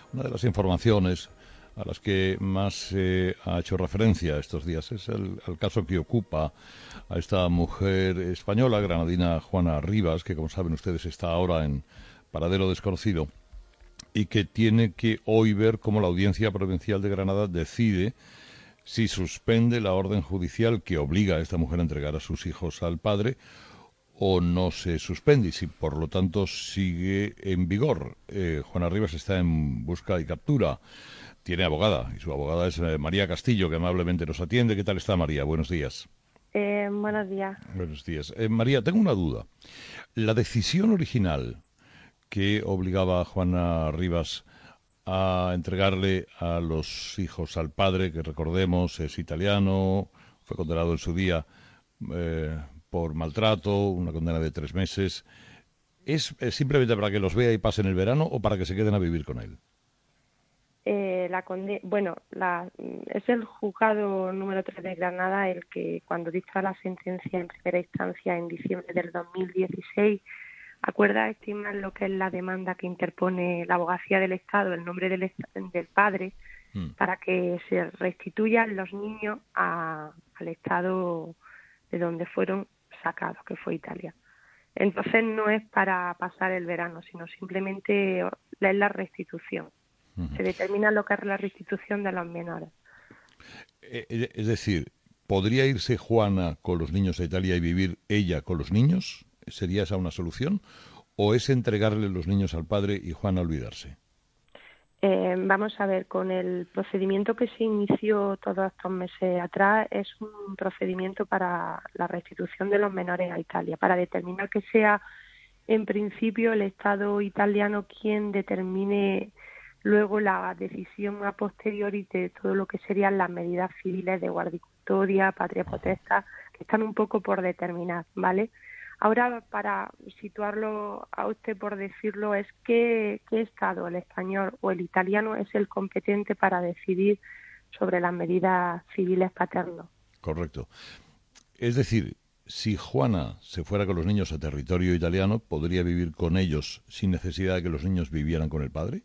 Una de las informaciones a las que más se ha hecho referencia estos días es el caso que ocupa a esta mujer española, granadina Juana Rivas, que como saben ustedes está ahora en paradero desconocido y que tiene que hoy ver cómo la Audiencia Provincial de Granada decide si suspende la orden judicial que obliga a esta mujer a entregar a sus hijos al padre o no se suspende y si por lo tanto sigue en vigor. Juana Rivas está en busca y captura. Tiene abogada y su abogada es María Castillo, que amablemente nos atiende. ¿Qué tal está, María? Buenos días. Buenos días. Buenos días. María, tengo una duda. La decisión original que obligaba a Juana Rivas a entregarle a los hijos al padre, que recordemos es italiano, fue condenado en su día eh, por maltrato, una condena de 3 meses. ¿Es simplemente para que los vea y pasen el verano o para que se queden a vivir con él? Es el juzgado número 3 de Granada el que, cuando dicta la sentencia en primera instancia en diciembre del 2016, acuerda estimar lo que es la demanda que interpone la Abogacía del Estado en nombre del padre Mm, para que se restituyan los niños al Estado de donde fueron sacados, que fue Italia. Entonces no es para pasar el verano, sino simplemente es la restitución. ujú. Se determina lo que es la restitución de los menores. Es decir, ¿podría irse Juana con los niños a Italia y vivir ella con los niños? ¿Sería esa una solución? ¿O es entregarle los niños al padre y Juana olvidarse? Vamos a ver, con el procedimiento que se inició todos estos meses atrás, es un procedimiento para la restitución de los menores a Italia, para determinar que sea en principio el Estado italiano quien determine luego la decisión a posteriori de todo lo que serían las medidas civiles de guardia y custodia, patria potestad, que están un poco por determinar, ¿vale? Ahora, para situarlo a usted, por decirlo, es qué Estado, el español o el italiano, es el competente para decidir sobre las medidas civiles paternos. Correcto. Es decir, si Juana se fuera con los niños a territorio italiano, ¿podría vivir con ellos sin necesidad de que los niños vivieran con el padre?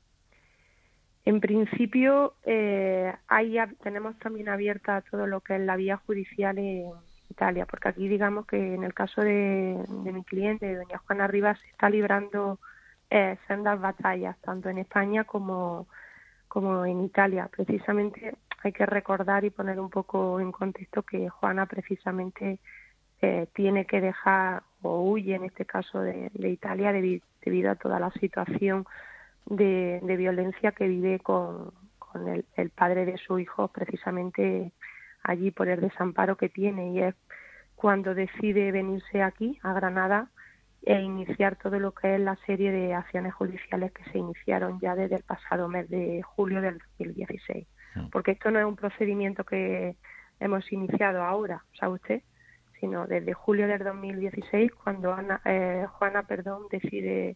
En principio, tenemos también abierta todo lo que es la vía judicial en Italia, porque aquí digamos que en el caso de mi cliente, de doña Juana Rivas, se está librando sendas batallas, tanto en España como en Italia. Precisamente hay que recordar y poner un poco en contexto que Juana precisamente tiene que dejar o huye en este caso de Italia debido a toda la situación de violencia que vive con el padre de su hijo, precisamente allí por el desamparo que tiene, y es cuando decide venirse aquí a Granada e iniciar todo lo que es la serie de acciones judiciales que se iniciaron ya desde el pasado mes de julio del 2016. Mm. Porque esto no es un procedimiento que hemos iniciado ahora, ¿sabe usted? Sino desde julio del 2016, cuando Juana, decide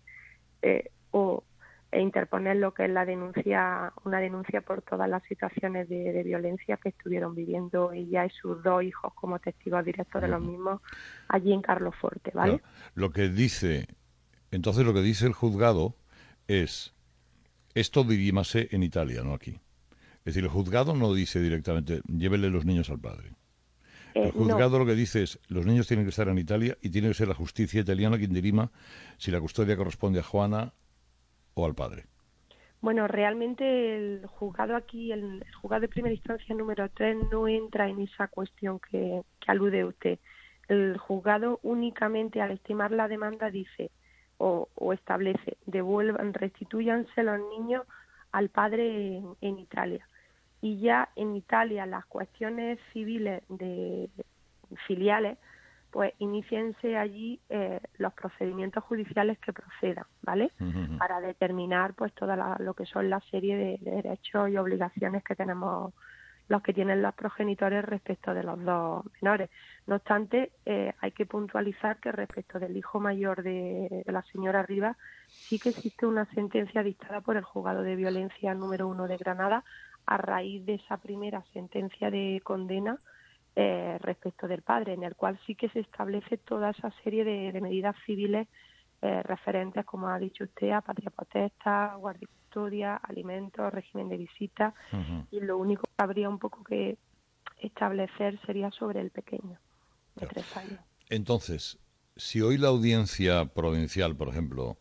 o interponer lo que es una denuncia por todas las situaciones de violencia que estuvieron viviendo ella y sus dos hijos como testigos directos de los Ujú. mismos allí en Carloforte, Claro. ¿vale? Entonces lo que dice el juzgado es, esto dirímase en Italia, no aquí. Es decir, el juzgado no dice directamente, llévele los niños al padre. El No, juzgado lo que dice es, los niños tienen que estar en Italia y tiene que ser la justicia italiana quien dirima si la custodia corresponde a Juana o al padre. bueno, realmente el juzgado aquí, el juzgado de primera instancia número 3 no entra en esa cuestión que alude usted. El juzgado únicamente al estimar la demanda dice o establece, restitúyanse los niños al padre en Italia. Y ya en Italia las cuestiones civiles de filiales, pues iníciense allí los procedimientos judiciales que procedan, ¿vale? Ujú. Para determinar pues lo que son la serie de derechos y obligaciones que tenemos los que tienen los progenitores respecto de los dos menores. No obstante, hay que puntualizar que respecto del hijo mayor de la señora Rivas, sí que existe una sentencia dictada por el Juzgado de Violencia número 1 de Granada a raíz de esa primera sentencia de condena respecto del padre, en el cual sí que se establece toda esa serie de medidas civiles referentes, como ha dicho usted, a patria potestad, guardia y custodia, alimentos, régimen de visita, y lo único que habría un poco que establecer sería sobre el pequeño, de 3 años. Entonces, si hoy la audiencia provincial, por ejemplo,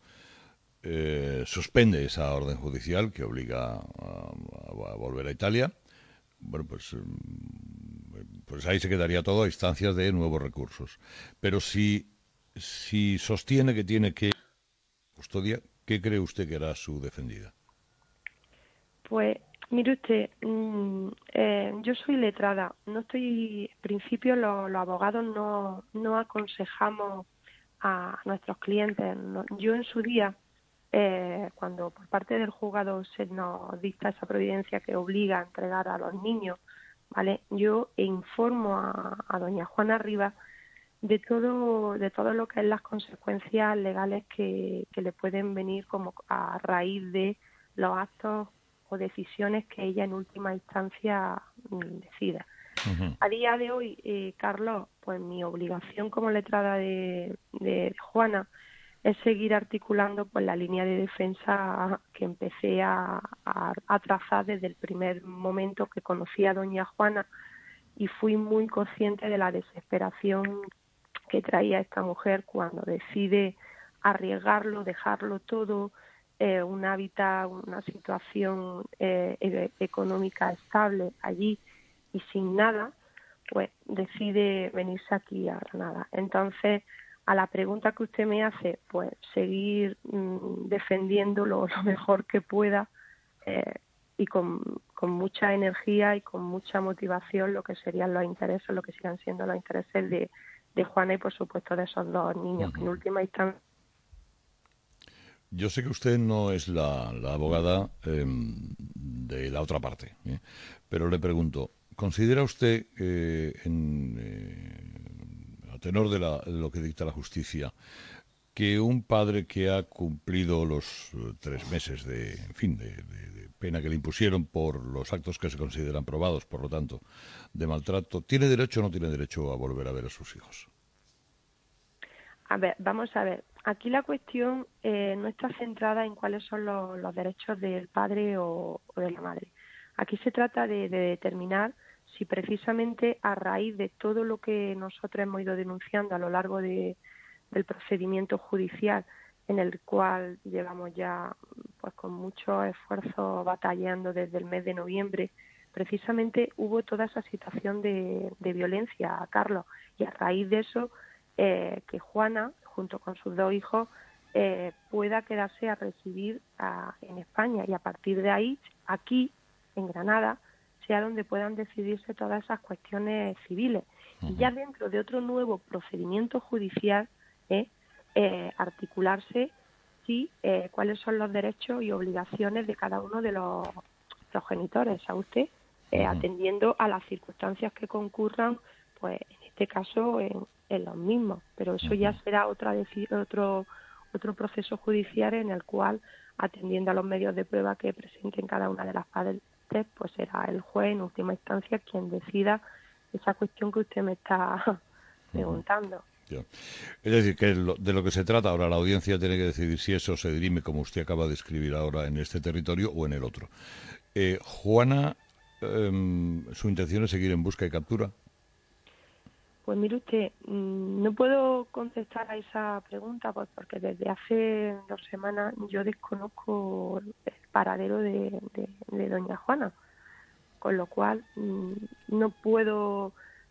suspende esa orden judicial que obliga a volver a Italia, bueno, pues ahí se quedaría todo a instancias de nuevos recursos. Pero si sostiene que tiene que custodia, ¿qué cree usted que hará su defendida? Pues, mire usted, yo soy letrada. No estoy, en principio, los abogados no aconsejamos a nuestros clientes. Yo en su día, cuando por parte del juzgado se nos dicta esa providencia que obliga a entregar a los niños, ¿vale? Yo informo a doña Juana Rivas de todo lo que es las consecuencias legales que le pueden venir como a raíz de los actos o decisiones que ella en última instancia decida. A día de hoy, Carlos, pues mi obligación como letrada de Juana es seguir articulando pues la línea de defensa que empecé a trazar desde el primer momento que conocí a doña Juana, y fui muy consciente de la desesperación que traía esta mujer cuando decide arriesgarlo, dejarlo todo, un hábitat, una situación económica estable allí y sin nada, pues decide venirse aquí a Granada. Entonces, a la pregunta que usted me hace, pues seguir defendiéndolo lo mejor que pueda, y con mucha energía y con mucha motivación lo que serían los intereses, lo que sigan siendo los intereses de Juana y por supuesto de esos 2 niños, que en última instancia. Yo sé que usted no es la abogada de la otra parte, pero le pregunto, ¿considera usted, a tenor de lo que dicta la justicia, que un padre que ha cumplido los 3 meses en fin, de pena que le impusieron por los actos que se consideran probados, por lo tanto, de maltrato, ¿tiene derecho o no tiene derecho a volver a ver a sus hijos? A ver, vamos a ver. Aquí la cuestión no está centrada en cuáles son los derechos del padre o de la madre. Aquí se trata de determinar si precisamente a raíz de todo lo que nosotros hemos ido denunciando a lo largo del procedimiento judicial, en el cual llevamos ya pues con mucho esfuerzo batallando desde el mes de noviembre, precisamente hubo toda esa situación de violencia, Carlos, y a raíz de eso que Juana, junto con sus 2 hijos, pueda quedarse a residir en España, y a partir de ahí, aquí, en Granada, sea donde puedan decidirse todas esas cuestiones civiles. Y ya dentro de otro nuevo procedimiento judicial, articularse cuáles son los derechos y obligaciones de cada uno de los progenitores, ¿sabe usted? Atendiendo a las circunstancias que concurran, pues en este caso en los mismos, pero eso ya será otro proceso judicial en el cual, atendiendo a los medios de prueba que presenten cada una de las partes, pues será el juez en última instancia quien decida esa cuestión que usted me está preguntando. Ya. Es decir, que de lo que se trata ahora, la audiencia tiene que decidir si eso se dirime, como usted acaba de escribir ahora, en este territorio o en el otro. Juana, ¿su intención es seguir en busca y captura? Pues mire usted, no puedo contestar a esa pregunta pues porque desde hace 2 semanas yo desconozco el paradero de doña Juana, con lo cual no puedo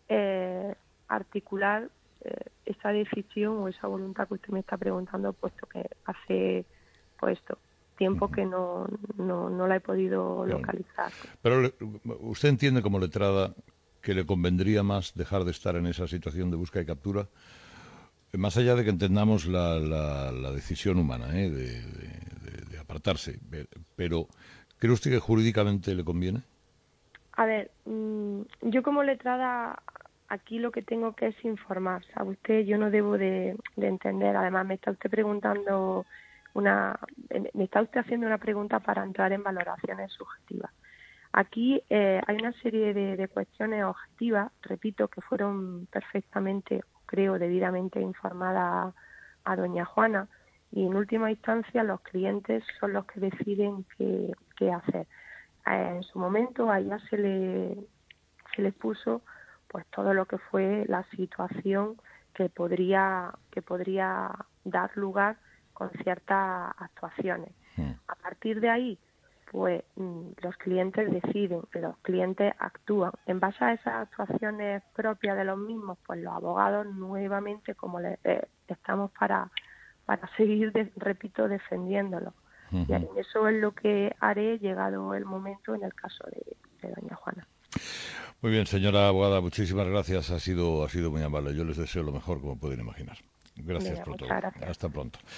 articular esa decisión o esa voluntad que usted me está preguntando, puesto que hace pues tiempo que no la he podido localizar. Pero usted entiende como letrada que le convendría más dejar de estar en esa situación de busca y captura, más allá de que entendamos la decisión humana de apartarse, pero ¿cree usted que jurídicamente le conviene? A ver, yo como letrada aquí lo que tengo que es informar, ¿sabe usted? Yo no debo de entender. Además, me está usted preguntando me está usted haciendo una pregunta para entrar en valoraciones subjetivas. Aquí hay una serie de cuestiones objetivas, repito, que fueron perfectamente, creo, debidamente informadas a doña Juana, y en última instancia los clientes son los que deciden qué hacer. En su momento a ella se le puso pues todo lo que fue la situación que podría dar lugar con ciertas actuaciones. A partir de ahí, pues los clientes deciden, los clientes actúan. En base a esas actuaciones propias de los mismos, pues los abogados nuevamente, como estamos para seguir, repito, defendiéndolos. Y eso es lo que haré llegado el momento en el caso de doña Juana. Muy bien, señora abogada, muchísimas gracias. Ha sido muy amable. Yo les deseo lo mejor, como pueden imaginar. Gracias por todo. Muchas gracias. Hasta pronto.